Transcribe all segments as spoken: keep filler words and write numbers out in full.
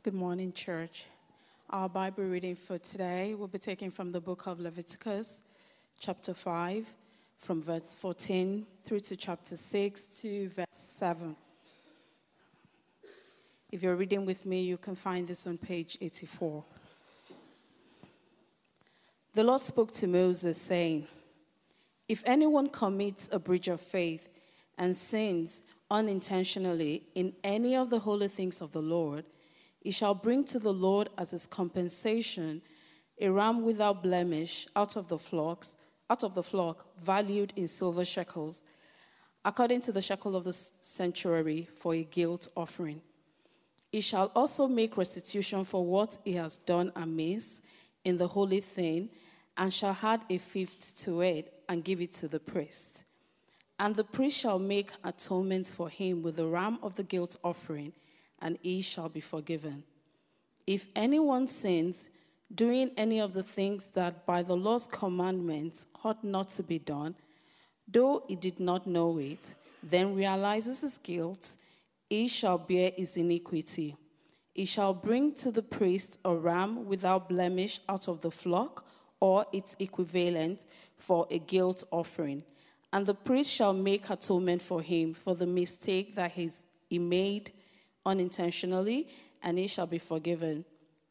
Good morning, church. Our Bible reading for today will be taken from the book of Leviticus, chapter five, from verse fourteen through to chapter six to verse seven. If you're reading with me, you can find this on page eighty-four. The Lord spoke to Moses, saying, "If anyone commits a breach of faith and sins unintentionally in any of the holy things of the Lord, he shall bring to the Lord as his compensation a ram without blemish out of the flocks, out of the flock, valued in silver shekels, according to the shekel of the sanctuary, for a guilt offering. He shall also make restitution for what he has done amiss in the holy thing, and shall add a fifth to it, and give it to the priest. And the priest shall make atonement for him with the ram of the guilt offering, and he shall be forgiven. If anyone sins, doing any of the things that by the Lord's commandments ought not to be done, though he did not know it, then realizes his guilt, he shall bear his iniquity. He shall bring to the priest a ram without blemish out of the flock, or its equivalent, for a guilt offering. And the priest shall make atonement for him for the mistake that he made unintentionally, and he shall be forgiven.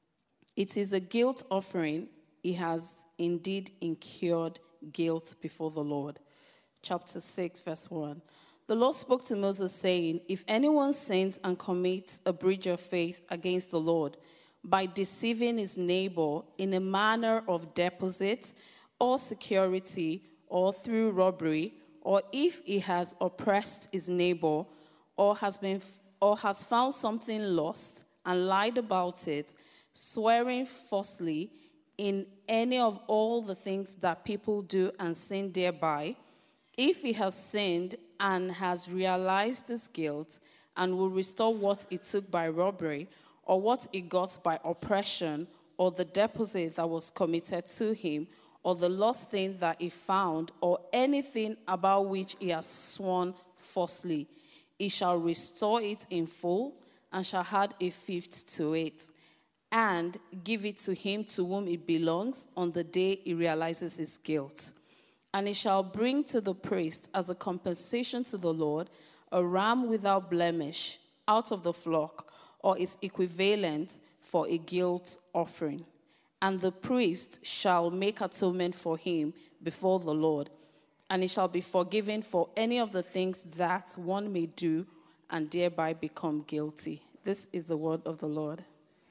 It is a guilt offering. He has indeed incurred guilt before the Lord." Chapter six, verse one. The Lord spoke to Moses, saying, "If anyone sins and commits a breach of faith against the Lord by deceiving his neighbor in a manner of deposit or security or through robbery, or if he has oppressed his neighbor or has been or has found something lost and lied about it, swearing falsely in any of all the things that people do and sin thereby, if he has sinned and has realized his guilt and will restore what he took by robbery or what he got by oppression or the deposit that was committed to him or the lost thing that he found or anything about which he has sworn falsely, he shall restore it in full and shall add a fifth to it and give it to him to whom it belongs on the day he realizes his guilt. And he shall bring to the priest as a compensation to the Lord a ram without blemish out of the flock or its equivalent for a guilt offering. And the priest shall make atonement for him before the Lord, and he shall be forgiven for any of the things that one may do and thereby become guilty." This is the word of the Lord.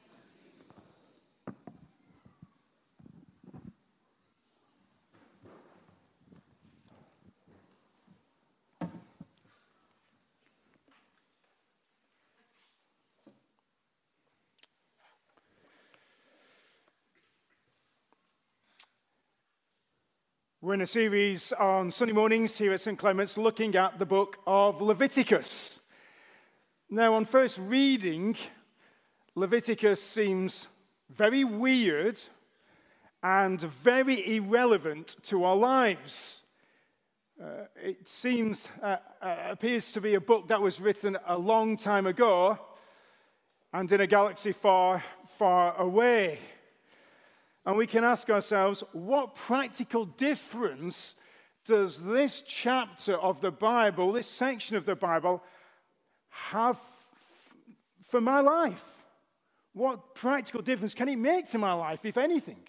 We're in a series on Sunday mornings here at Saint Clement's looking at the book of Leviticus. Now, on first reading, Leviticus seems very weird and very irrelevant to our lives. Uh, it seems, uh, uh, appears to be a book that was written a long time ago and in a galaxy far, far away. And we can ask ourselves, what practical difference does this chapter of the Bible, this section of the Bible, have f- for my life? What practical difference can it make to my life, if anything?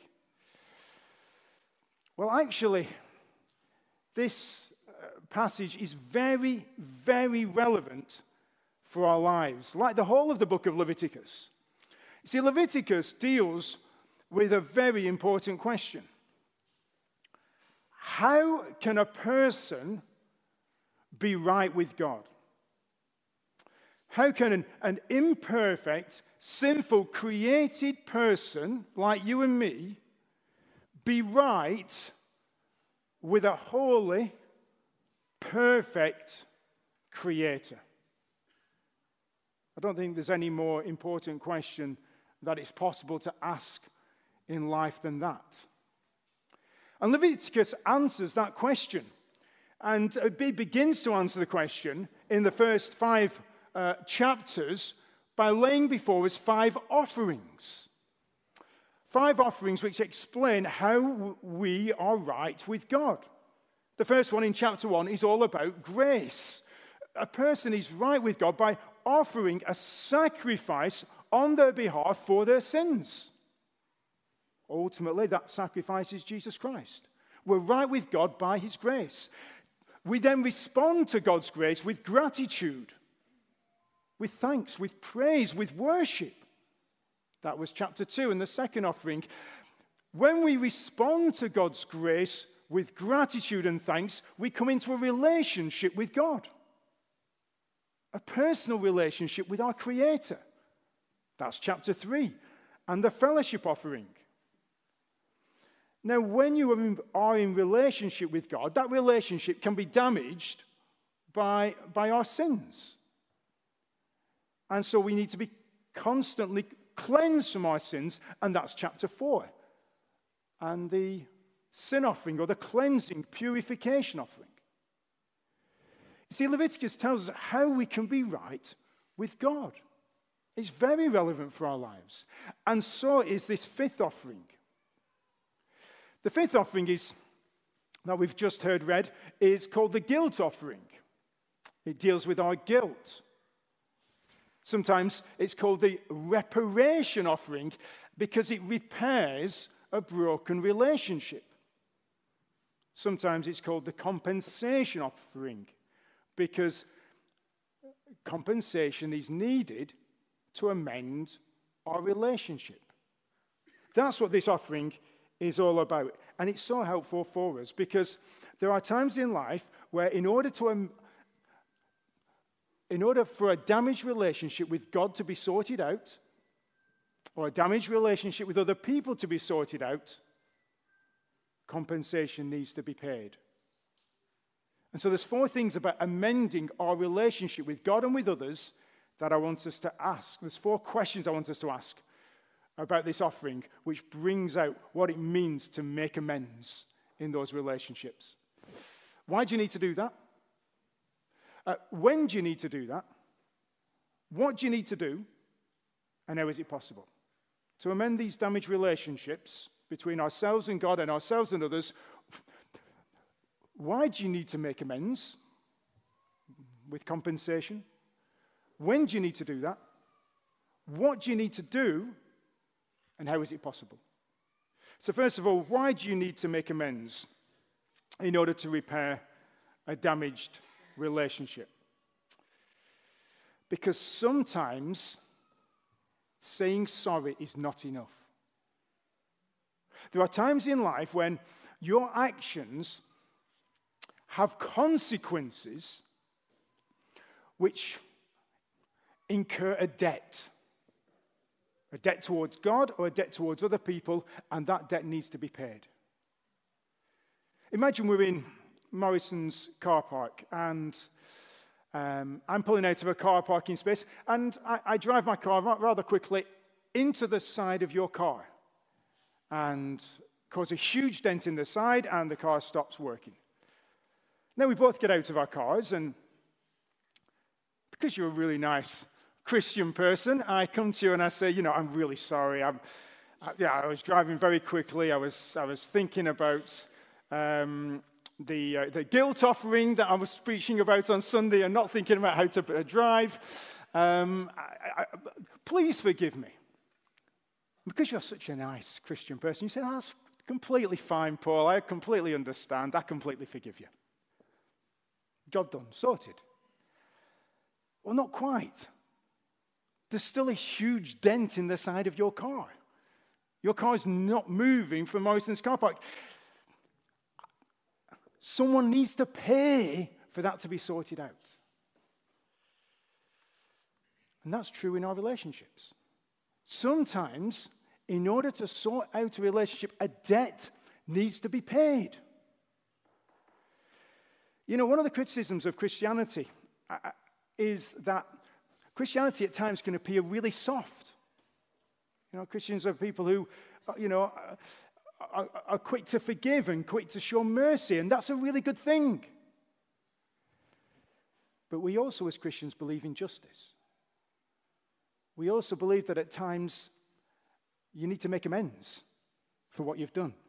Well, actually, this uh, passage is very, very relevant for our lives, like the whole of the book of Leviticus. You see, Leviticus deals with a very important question. How can a person be right with God? How can an, an imperfect, sinful, created person like you and me be right with a holy, perfect Creator? I don't think there's any more important question that it's possible to ask in life than that. And Leviticus answers that question. And it begins to answer the question in the first five uh, chapters by laying before us five offerings. Five offerings which explain how we are right with God. The first one in chapter one is all about grace. A person is right with God by offering a sacrifice on their behalf for their sins. Ultimately, that sacrifice is Jesus Christ. We're right with God by his grace. We then respond to God's grace with gratitude, with thanks, with praise, with worship. That was chapter two and the second offering. When we respond to God's grace with gratitude and thanks, we come into a relationship with God, a personal relationship with our Creator. That's chapter three. And the fellowship offering. Now, when you are in, are in relationship with God, that relationship can be damaged by, by our sins. And so we need to be constantly cleansed from our sins, and that's chapter four. And the sin offering, or the cleansing, purification offering. You see, Leviticus tells us how we can be right with God. It's very relevant for our lives. And so is this fifth offering. The fifth offering is, that we've just heard read, is called the guilt offering. It deals with our guilt. Sometimes it's called the reparation offering because it repairs a broken relationship. Sometimes it's called the compensation offering because compensation is needed to amend our relationship. That's what this offering is all about. And it's so helpful for us because there are times in life where in order to um, in order for a damaged relationship with God to be sorted out, or a damaged relationship with other people to be sorted out, compensation needs to be paid. And so there's four things about amending our relationship with God and with others that I want us to ask. There's four questions I want us to ask about this offering, which brings out what it means to make amends in those relationships. Why do you need to do that? Uh, when do you need to do that? What do you need to do? And how is it possible? To amend these damaged relationships between ourselves and God and ourselves and others, why do you need to make amends with compensation? When do you need to do that? What do you need to do? And how is it possible? So first of all, why do you need to make amends in order to repair a damaged relationship? Because sometimes saying sorry is not enough. There are times in life when your actions have consequences which incur a debt. A debt towards God or a debt towards other people, and that debt needs to be paid. Imagine we're in Morrison's car park, and um, I'm pulling out of a car parking space, and I, I drive my car rather quickly into the side of your car and cause a huge dent in the side, and the car stops working. Then we both get out of our cars, and because you're a really nice Christian person, I come to you and I say, you know, I'm really sorry. I'm, I, yeah, I was driving very quickly. I was, I was thinking about um, the uh, the guilt offering that I was preaching about on Sunday, and not thinking about how to uh, drive. Um, I, I, please forgive me, because you're such a nice Christian person. You say, oh, that's completely fine, Paul. I completely understand. I completely forgive you. Job done, sorted. Well, not quite. There's still a huge dent in the side of your car. Your car is not moving from Morrison's car park. Someone needs to pay for that to be sorted out. And that's true in our relationships. Sometimes, in order to sort out a relationship, a debt needs to be paid. You know, one of the criticisms of Christianity is that Christianity at times can appear really soft. You know, Christians are people who, you know, are, are quick to forgive and quick to show mercy, and that's a really good thing. But we also, as Christians, believe in justice. we also believe that at times you need to make amends for what you've done.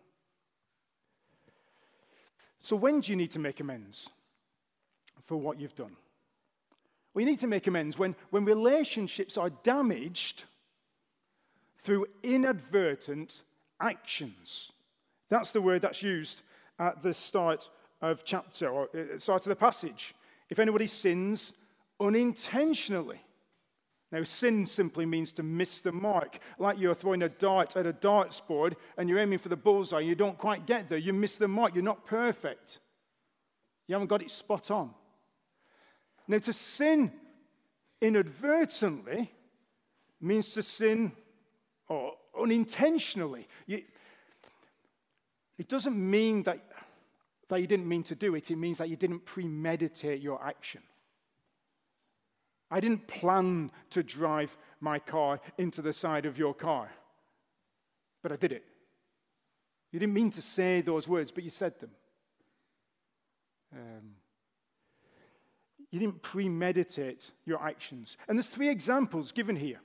So when do you need to make amends for what you've done? We need to make amends when, when relationships are damaged through inadvertent actions. That's the word that's used at the start of chapter, or start of the passage. If anybody sins unintentionally. Now, sin simply means to miss the mark. Like you're throwing a dart at a darts board and you're aiming for the bullseye. You don't quite get there. You miss the mark. You're not perfect. You haven't got it spot on. Now, to sin inadvertently means to sin or unintentionally. You, it doesn't mean that, that you didn't mean to do it. It means that you didn't premeditate your action. I didn't plan to drive my car into the side of your car, but I did it. You didn't mean to say those words, but you said them. Um, you didn't premeditate your actions. And there's three examples given here.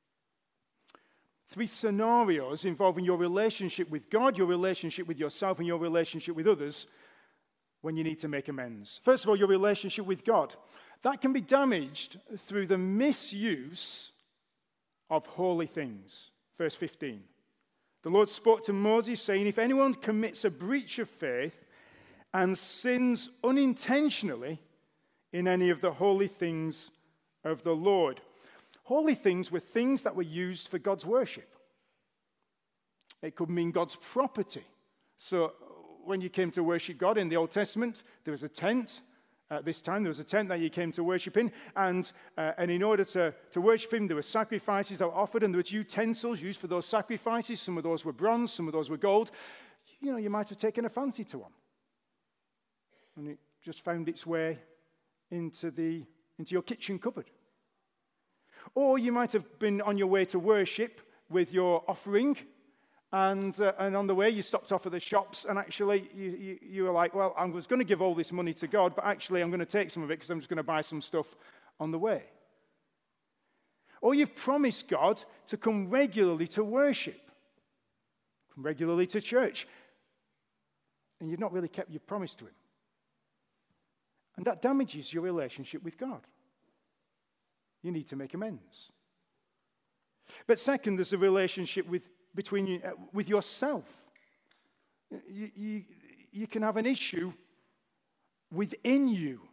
Three scenarios involving your relationship with God, your relationship with yourself, and your relationship with others when you need to make amends. First of all, your relationship with God. That can be damaged through the misuse of holy things. Verse fifteen. The Lord spoke to Moses, saying, if anyone commits a breach of faith and sins unintentionally in any of the holy things of the Lord. Holy things were things that were used for God's worship. It could mean God's property. So when you came to worship God in the Old Testament, there was a tent. At this time, there was a tent that you came to worship in, and, uh, and in order to, to worship him, there were sacrifices that were offered, and there were utensils used for those sacrifices. Some of those were bronze, some of those were gold. You know, you might have taken a fancy to one, and it just found its way into, the, into your kitchen cupboard. Or you might have been on your way to worship with your offering, And, uh, and on the way, you stopped off at the shops, and actually, you, you, you were like, well, I was going to give all this money to God, but actually, I'm going to take some of it because I'm just going to buy some stuff on the way. Or you've promised God to come regularly to worship, come regularly to church, and you've not really kept your promise to him. And that damages your relationship with God. You need to make amends. But second, there's a relationship with between you, uh, with yourself. You, you, you can have an issue within you.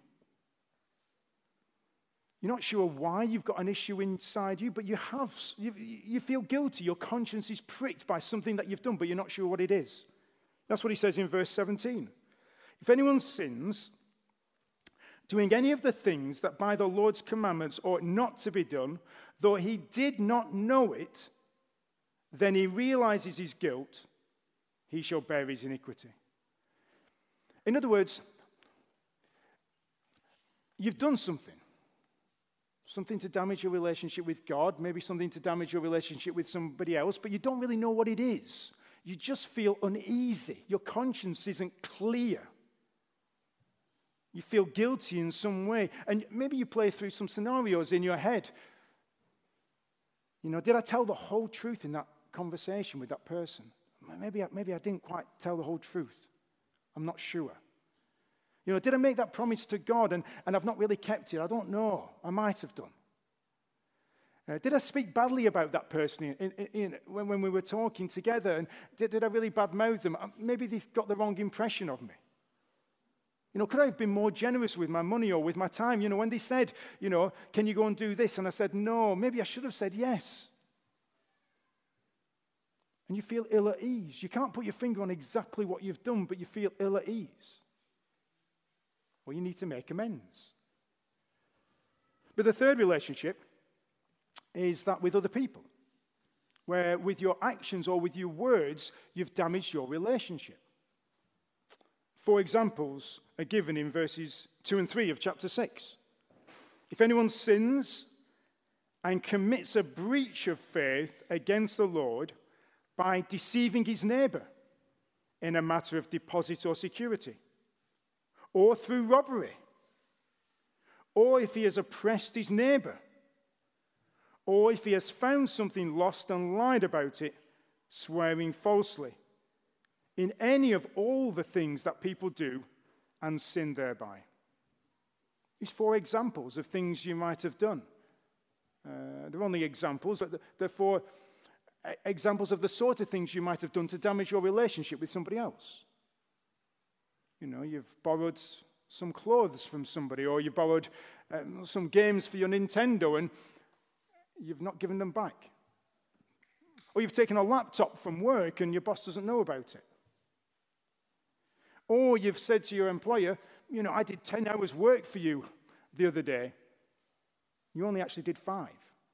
You're not sure why you've got an issue inside you, but you have. You, you feel guilty. Your conscience is pricked by something that you've done, but you're not sure what it is. That's what he says in verse seventeen. If anyone sins, doing any of the things that by the Lord's commandments ought not to be done, though he did not know it, then he realizes his guilt, he shall bear his iniquity. In other words, you've done something. Something to damage your relationship with God, maybe something to damage your relationship with somebody else, but you don't really know what it is. You just feel uneasy. Your conscience isn't clear. You feel guilty in some way. And maybe you play through some scenarios in your head. You know, did I tell the whole truth in that conversation with that person? Maybe I, maybe I didn't quite tell the whole truth. I'm not sure. You know, did I make that promise to God and, and I've not really kept it? I don't know. I might have done. Uh, did I speak badly about that person in, in, in, when, when we were talking together? And did, did I really badmouth them? Maybe they got the wrong impression of me. You know, could I have been more generous with my money or with my time? You know, when they said, you know, can you go and do this? And I said, no, maybe I should have said yes. And you feel ill at ease. You can't put your finger on exactly what you've done, but you feel ill at ease. Well, you need to make amends. But the third relationship is that with other people, where with your actions or with your words, you've damaged your relationship. Four examples are given in verses two and three of chapter six. If anyone sins and commits a breach of faith against the Lord by deceiving his neighbor in a matter of deposit or security, or through robbery, or if he has oppressed his neighbor, or if he has found something lost and lied about it, swearing falsely. In any of all the things that people do and sin thereby. These four examples of things you might have done. Uh, they're only examples, but they're four examples of the sort of things you might have done to damage your relationship with somebody else. You know, you've borrowed some clothes from somebody, or you borrowed um, some games for your Nintendo and you've not given them back. Or you've taken a laptop from work and your boss doesn't know about it. Or you've said to your employer, you know, I did ten hours work for you the other day. You only actually did five.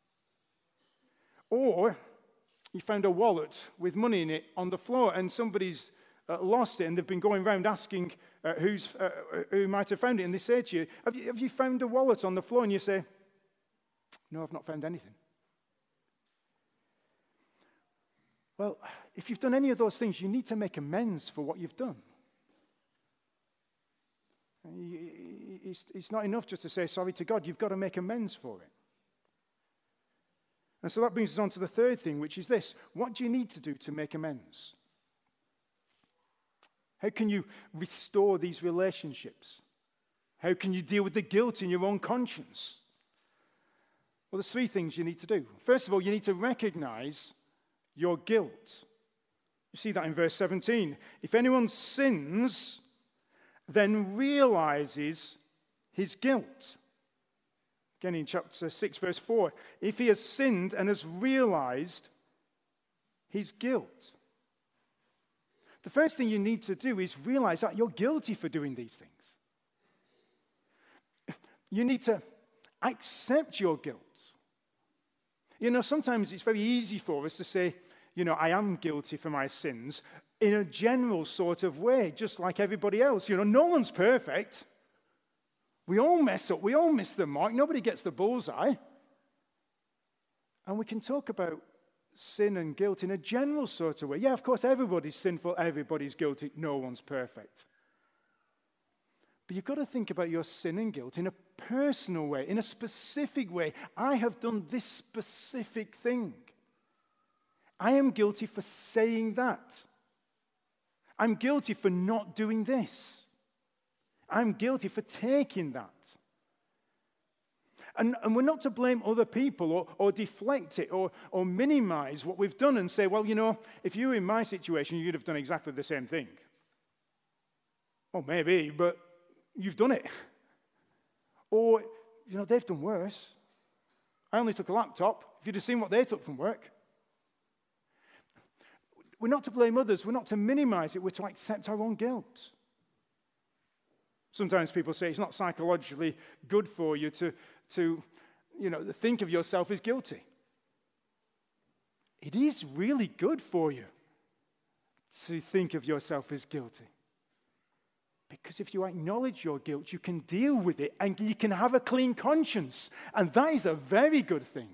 Or you found a wallet with money in it on the floor and somebody's uh, lost it and they've been going around asking uh, who's, uh, who might have found it. And they say to you, have you, have you found the wallet on the floor? And you say, no, I've not found anything. Well, if you've done any of those things, you need to make amends for what you've done. It's not enough just to say sorry to God. You've got to make amends for it. And so that brings us on to the third thing, which is this. What do you need to do to make amends? How can you restore these relationships? How can you deal with the guilt in your own conscience? Well, there's three things you need to do. First of all, you need to recognize your guilt. You see that in verse seventeen. If anyone sins, then realizes his guilt. Again in chapter six, verse four. If he has sinned and has realized his guilt. The first thing you need to do is realize that you're guilty for doing these things. You need to accept your guilt. You know, sometimes it's very easy for us to say, you know, I am guilty for my sins in a general sort of way, just like everybody else. You know, no one's perfect. We all mess up. We all miss the mark. Nobody gets the bullseye. And we can talk about sin and guilt in a general sort of way. Yeah, of course, everybody's sinful. Everybody's guilty. No one's perfect. But you've got to think about your sin and guilt in a personal way, in a specific way. I have done this specific thing. I am guilty for saying that. I'm guilty for not doing this. I'm guilty for taking that. And, and we're not to blame other people or, or deflect it or, or minimize what we've done and say, well, you know, if you were in my situation, you'd have done exactly the same thing. Well, maybe, but you've done it. Or, you know, they've done worse. I only took a laptop. If you'd have seen what they took from work. We're not to blame others. We're not to minimize it. We're to accept our own guilt. Sometimes people say it's not psychologically good for you to, to you know, think of yourself as guilty. It is really good for you to think of yourself as guilty. Because if you acknowledge your guilt, you can deal with it and you can have a clean conscience. And that is a very good thing.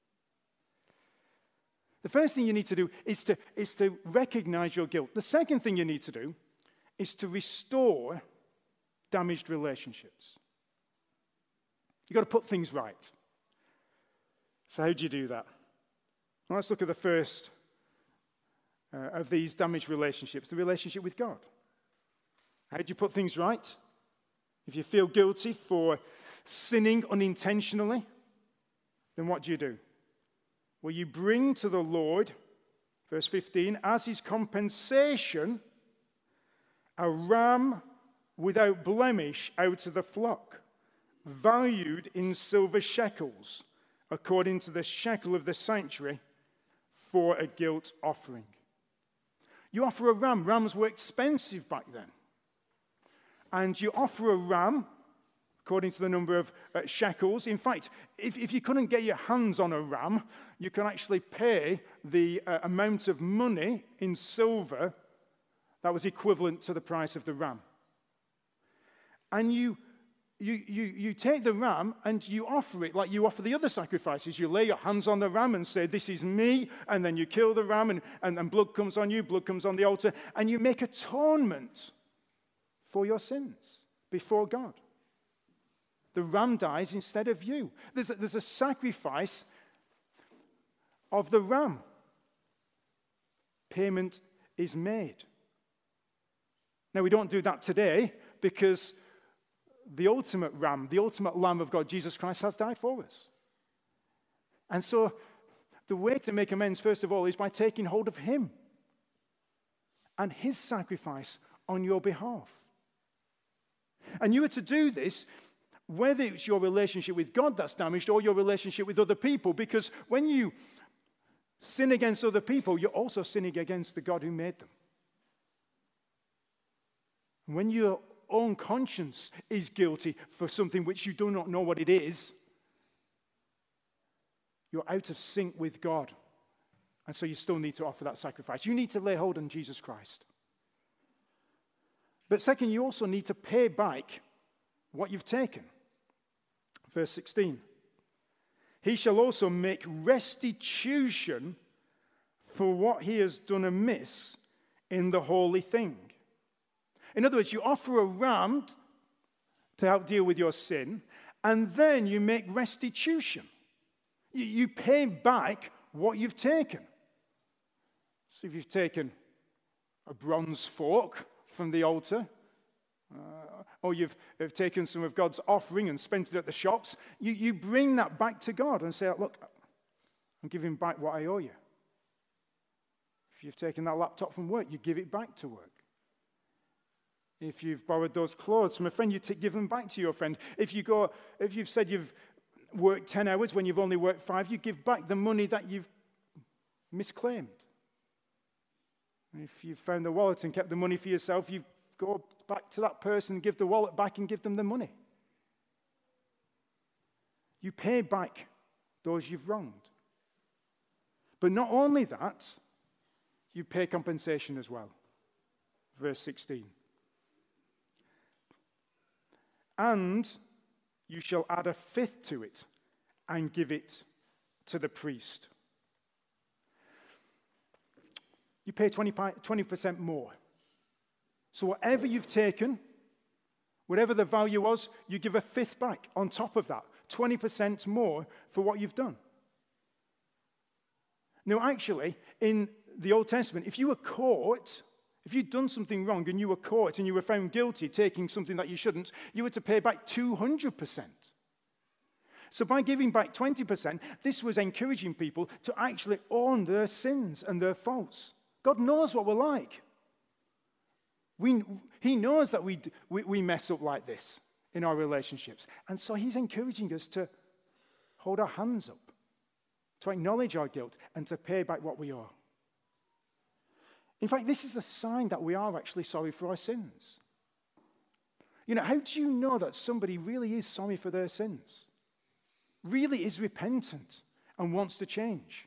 The first thing you need to do is to, is to recognize your guilt. The second thing you need to do is to restore damaged relationships. You've got to put things right. So how do you do that? Well, let's look at the first uh, of these damaged relationships, the relationship with God. How do you put things right? If you feel guilty for sinning unintentionally, then what do you do? Well, you bring to the Lord, verse fifteen, as his compensation, a ram without blemish out of the flock, valued in silver shekels, according to the shekel of the sanctuary, for a guilt offering. You offer a ram. Rams were expensive back then. And you offer a ram, according to the number of uh, shekels. In fact, if, if you couldn't get your hands on a ram, you can actually pay the uh, amount of money in silver that was equivalent to the price of the ram. And you, you, you, you take the ram and you offer it like you offer the other sacrifices. You lay your hands on the ram and say, this is me, and then you kill the ram, and, and, and blood comes on you, blood comes on the altar, and you make atonement for your sins before God. The ram dies instead of you. There's a, there's a sacrifice of the ram. Payment is made. Now, we don't do that today because the ultimate ram, the ultimate Lamb of God, Jesus Christ, has died for us. And so the way to make amends, first of all, is by taking hold of him and his sacrifice on your behalf. And you are to do this whether it's your relationship with God that's damaged or your relationship with other people, because when you sin against other people, you're also sinning against the God who made them. And when your own conscience is guilty for something which you do not know what it is, you're out of sync with God. And so you still need to offer that sacrifice. You need to lay hold on Jesus Christ. But second, you also need to pay back what you've taken. Verse sixteen. He shall also make restitution for what he has done amiss in the holy thing. In other words, you offer a ram to help deal with your sin, and then you make restitution. You, you pay back what you've taken. So if you've taken a bronze fork from the altar, uh, or you've, you've taken some of God's offering and spent it at the shops, you, you bring that back to God and say, look, I'm giving back what I owe you. If you've taken that laptop from work, you give it back to work. If you've borrowed those clothes from a friend, you t- give them back to your friend. If you go, if you've said you've worked ten hours when you've only worked five, you give back the money that you've misclaimed. If you've found the wallet and kept the money for yourself, you go back to that person, give the wallet back and give them the money. You pay back those you've wronged. But not only that, you pay compensation as well. Verse sixteen. And you shall add a fifth to it and give it to the priest. You pay twenty percent more. So whatever you've taken, whatever the value was, you give a fifth back on top of that. twenty percent more for what you've done. Now, actually, in the Old Testament, if you were caught, if you'd done something wrong and you were caught and you were found guilty taking something that you shouldn't, you were to pay back two hundred percent. So by giving back twenty percent, this was encouraging people to actually own their sins and their faults. God knows what we're like. We, he knows that we, we, we mess up like this in our relationships. And so he's encouraging us to hold our hands up, to acknowledge our guilt, and to pay back what we owe. In fact, this is a sign that we are actually sorry for our sins. You know, how do you know that somebody really is sorry for their sins? Really is repentant and wants to change?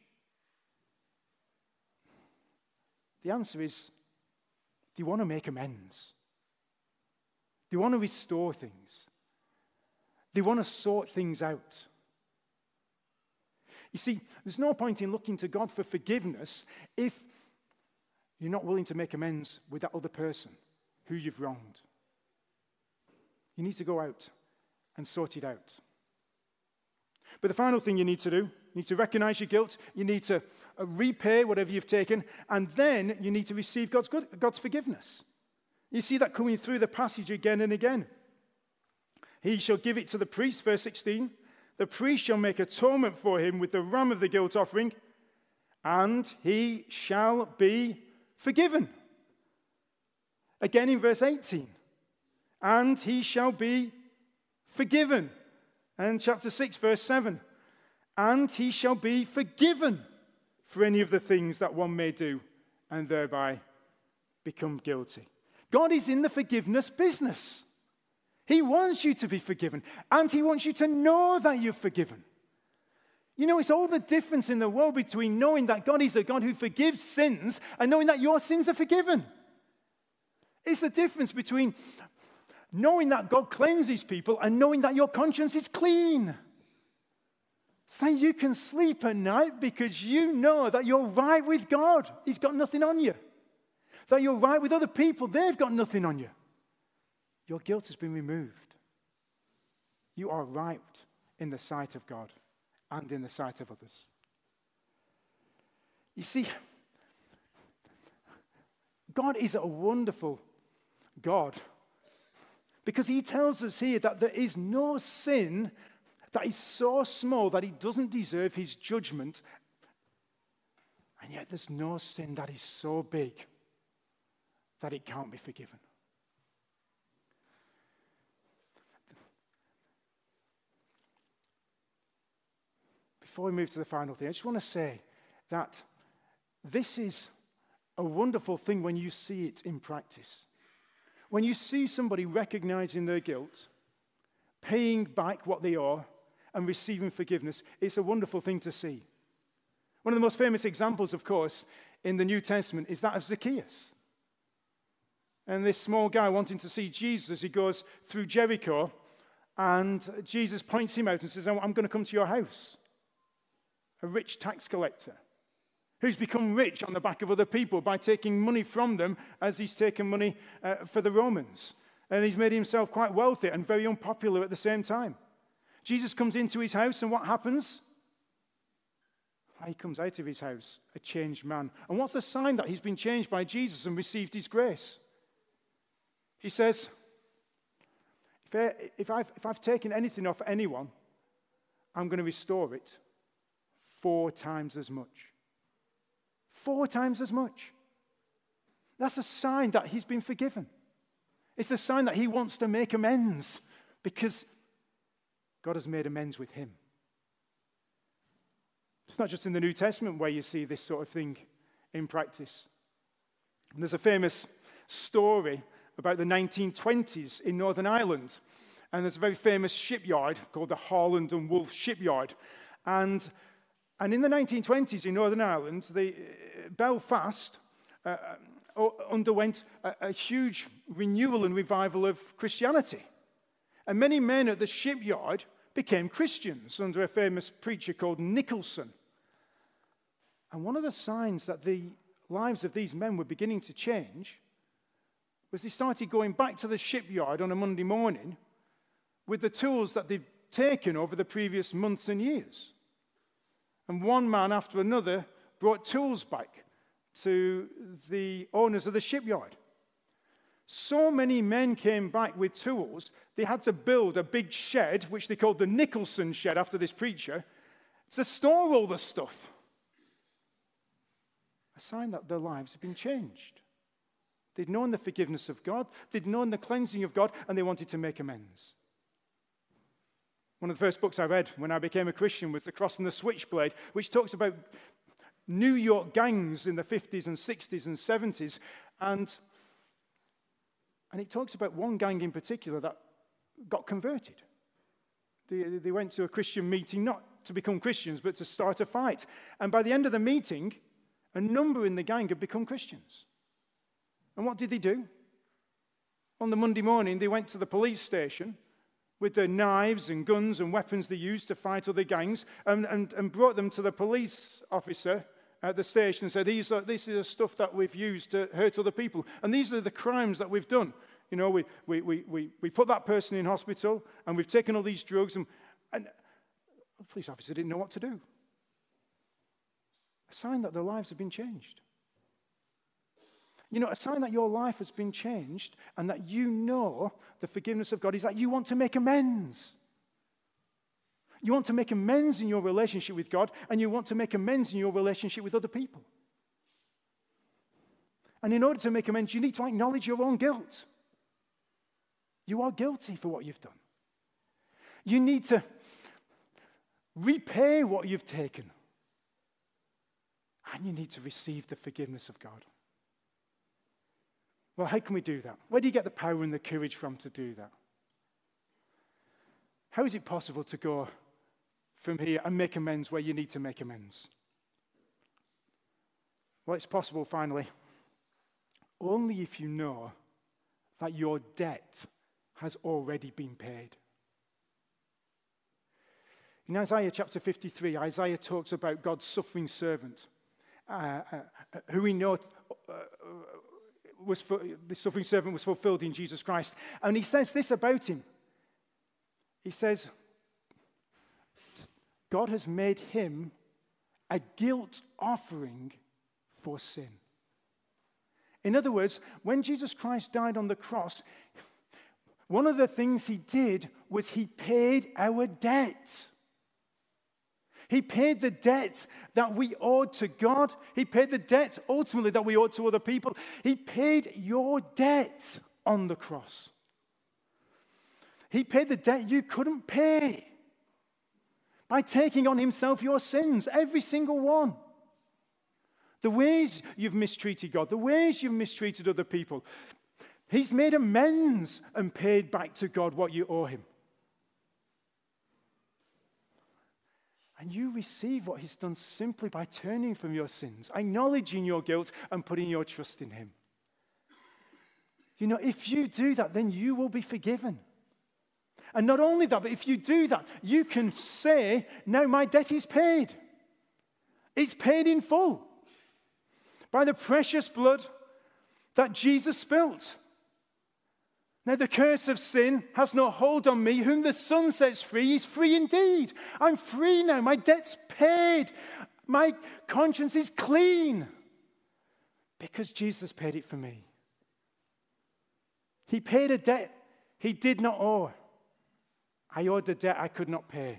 The answer is, they want to make amends. They want to restore things. They want to sort things out. You see, there's no point in looking to God for forgiveness if you're not willing to make amends with that other person who you've wronged. You need to go out and sort it out. But the final thing you need to do, you need to recognize your guilt, you need to uh, repay whatever you've taken, and then you need to receive God's, good, God's forgiveness. You see that coming through the passage again and again. He shall give it to the priest, verse sixteen. The priest shall make atonement for him with the ram of the guilt offering, and he shall be forgiven. Again in verse eighteen. And he shall be forgiven. And chapter six, verse seven. And he shall be forgiven for any of the things that one may do and thereby become guilty. God is in the forgiveness business. He wants you to be forgiven, and he wants you to know that you're forgiven. You know, it's all the difference in the world between knowing that God is a God who forgives sins and knowing that your sins are forgiven. It's the difference between knowing that God cleanses people and knowing that your conscience is clean. So you can sleep at night because you know that you're right with God. He's got nothing on you. That you're right with other people. They've got nothing on you. Your guilt has been removed. You are right in the sight of God and in the sight of others. You see, God is a wonderful God because he tells us here that there is no sin that is so small that he doesn't deserve his judgment, and yet there's no sin that is so big that it can't be forgiven. Before we move to the final thing, I just want to say that this is a wonderful thing when you see it in practice. When you see somebody recognizing their guilt, paying back what they owe, and receiving forgiveness, it's a wonderful thing to see. One of the most famous examples, of course, in the New Testament is that of Zacchaeus. And this small guy wanting to see Jesus, he goes through Jericho, and Jesus points him out and says, I'm going to come to your house. A rich tax collector who's become rich on the back of other people by taking money from them as he's taken money uh, for the Romans. And he's made himself quite wealthy and very unpopular at the same time. Jesus comes into his house, and what happens? He comes out of his house a changed man. And what's the sign that he's been changed by Jesus and received his grace? He says, if, I, if, I've, if I've taken anything off anyone, I'm going to restore it four times as much. Four times as much. That's a sign that he's been forgiven. It's a sign that he wants to make amends because God has made amends with him. It's not just in the New Testament where you see this sort of thing in practice. And there's a famous story about the nineteen twenties in Northern Ireland. And there's a very famous shipyard called the Harland and Wolff Shipyard. And, and in the nineteen twenties in Northern Ireland, the, uh, Belfast uh, underwent a, a huge renewal and revival of Christianity. And many men at the shipyard became Christians under a famous preacher called Nicholson. And one of the signs that the lives of these men were beginning to change was they started going back to the shipyard on a Monday morning with the tools that they'd taken over the previous months and years. And one man after another brought tools back to the owners of the shipyard. So many men came back with tools, they had to build a big shed, which they called the Nicholson shed after this preacher, to store all the stuff. A sign that their lives had been changed. They'd known the forgiveness of God, they'd known the cleansing of God, and they wanted to make amends. One of the first books I read when I became a Christian was The Cross and the Switchblade, which talks about New York gangs in the fifties and sixties and seventies, and And it talks about one gang in particular that got converted. They, they went to a Christian meeting, not to become Christians, but to start a fight. And by the end of the meeting, a number in the gang had become Christians. And what did they do? On the Monday morning, they went to the police station with their knives and guns and weapons they used to fight other gangs and, and, and brought them to the police officer at the station and said, these are, this is the stuff that we've used to hurt other people. And these are the crimes that we've done. You know, we, we, we, we, we put that person in hospital, and we've taken all these drugs, and, and the police officer didn't know what to do. A sign that their lives have been changed. You know, a sign that your life has been changed and that you know the forgiveness of God is that you want to make amends. You want to make amends in your relationship with God, and you want to make amends in your relationship with other people. And in order to make amends, you need to acknowledge your own guilt. You are guilty for what you've done. You need to repay what you've taken. And you need to receive the forgiveness of God. Well, how can we do that? Where do you get the power and the courage from to do that? How is it possible to go from here and make amends where you need to make amends? Well, it's possible, finally, only if you know that your debt has already been paid. In Isaiah chapter fifty-three, Isaiah talks about God's suffering servant, uh, uh, who we know uh, was for, the suffering servant was fulfilled in Jesus Christ. And he says this about him. He says, God has made him a guilt offering for sin. In other words, when Jesus Christ died on the cross, one of the things he did was he paid our debt. He paid the debt that we owed to God. He paid the debt, ultimately, that we owed to other people. He paid your debt on the cross. He paid the debt you couldn't pay by taking on himself your sins, every single one. The ways you've mistreated God, the ways you've mistreated other people. He's made amends and paid back to God what you owe him. And you receive what he's done simply by turning from your sins, acknowledging your guilt, and putting your trust in him. You know, if you do that, then you will be forgiven. And not only that, but if you do that, you can say, now my debt is paid. It's paid in full by the precious blood that Jesus spilt. Now, the curse of sin has no hold on me. Whom the Son sets free is free indeed. I'm free now. My debt's paid. My conscience is clean because Jesus paid it for me. He paid a debt he did not owe. I owed the debt I could not pay.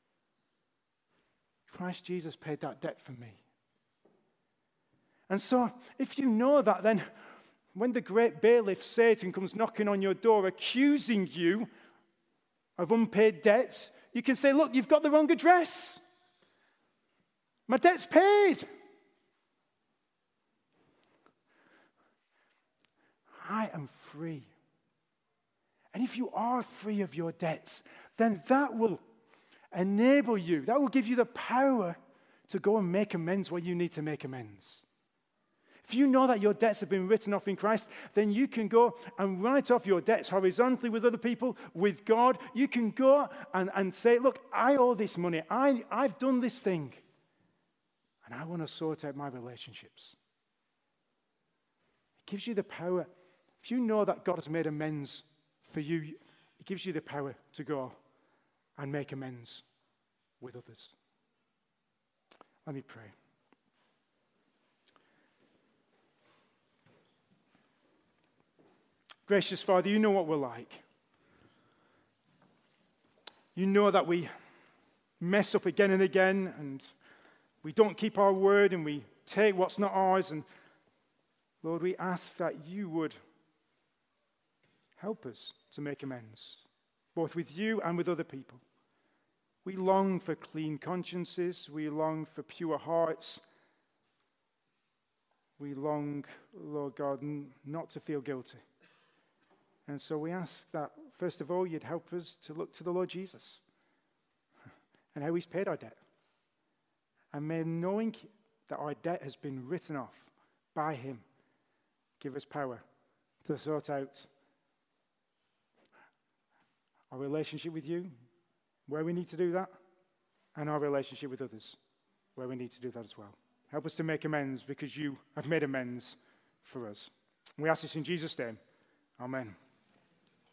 Christ Jesus paid that debt for me. And so, if you know that, then when the great bailiff Satan comes knocking on your door accusing you of unpaid debts, you can say, look, you've got the wrong address. My debt's paid. I am free. And if you are free of your debts, then that will enable you, that will give you the power to go and make amends where you need to make amends. If you know that your debts have been written off in Christ, then you can go and write off your debts horizontally with other people, with God. You can go and, and say, look, I owe this money. I, I've done this thing. And I want to sort out my relationships. It gives you the power. If you know that God has made amends for you, it gives you the power to go and make amends with others. Let me pray. Gracious Father, you know what we're like. You know that we mess up again and again, and we don't keep our word, and we take what's not ours. And Lord, we ask that you would help us to make amends, both with you and with other people. We long for clean consciences. We long for pure hearts. We long, Lord God, not to feel guilty. And so we ask that, first of all, you'd help us to look to the Lord Jesus and how he's paid our debt. And may knowing that our debt has been written off by him give us power to sort out our relationship with you, where we need to do that, and our relationship with others, where we need to do that as well. Help us to make amends because you have made amends for us. And we ask this in Jesus' name. Amen.